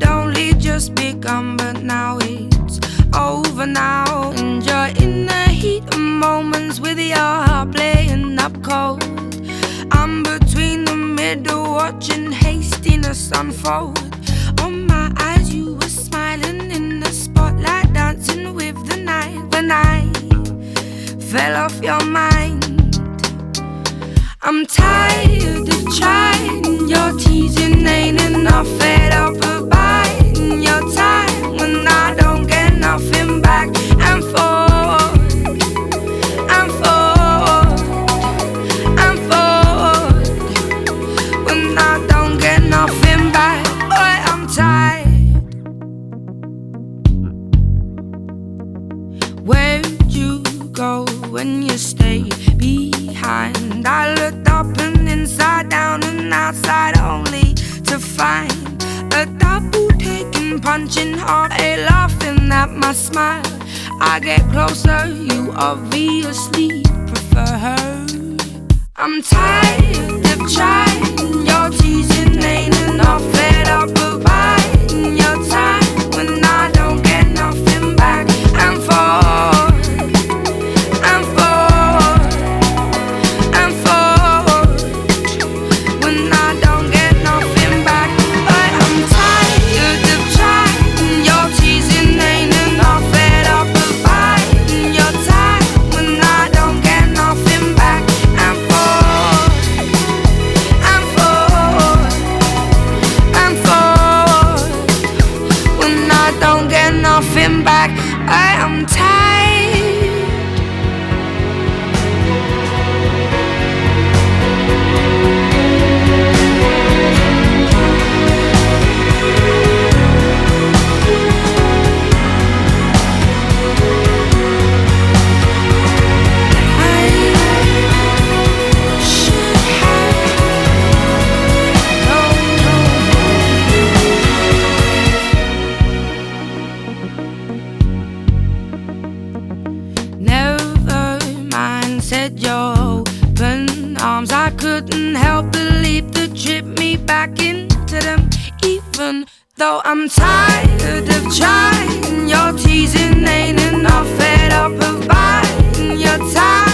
had only just begun, but now it's over now. And you're in the heat of moments with your heart playing up cold. I'm between the middle, watching hastiness unfold. On my eyes you were smiling in the spotlight, dancing with the night. When I fell off your mind, I'm tired of trying. Your teasing ain't enough, fed up of biding your time. When I don't get nothing back, and forth, and forth, and forth. When I don't get nothing back, boy, I'm tired. Where'd you go when you stayed behind? I looked up and inside, down and outside, only to find a double taking, punching hard, a laughing at my smile. I get closer, you obviously prefer her. I'm tired of trying. Your teasing ain't enough, fed up of biding your time. When I don't get nothing back, and forth, and forth, and forth. When I don't get nothing back, but I'm tired of trying. Your teasing ain't enough, fed up of biding your time. When I don't get nothing back, and forth, and forth, and forth. When I don't get nothing back, I am tired. Never mind, said your open arms. I couldn't help but leap to trip me back into them. Even though I'm tired of trying, your teasing ain't enough, fed up of biding your time.